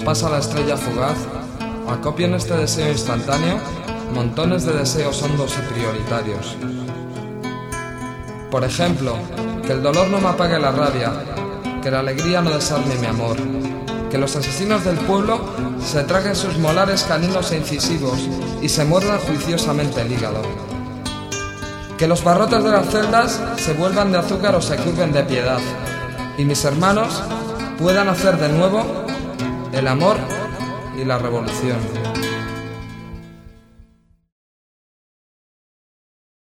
pasa la estrella fugaz, acopio en este deseo instantáneo montones de deseos hondos y prioritarios. Por ejemplo, que el dolor no me apague la rabia, que la alegría no desarme mi amor, que los asesinos del pueblo se traguen sus molares caninos e incisivos y se muerdan juiciosamente el hígado, que los barrotes de las celdas se vuelvan de azúcar o se curven de piedad, y mis hermanos puedan hacer de nuevo el amor y la revolución.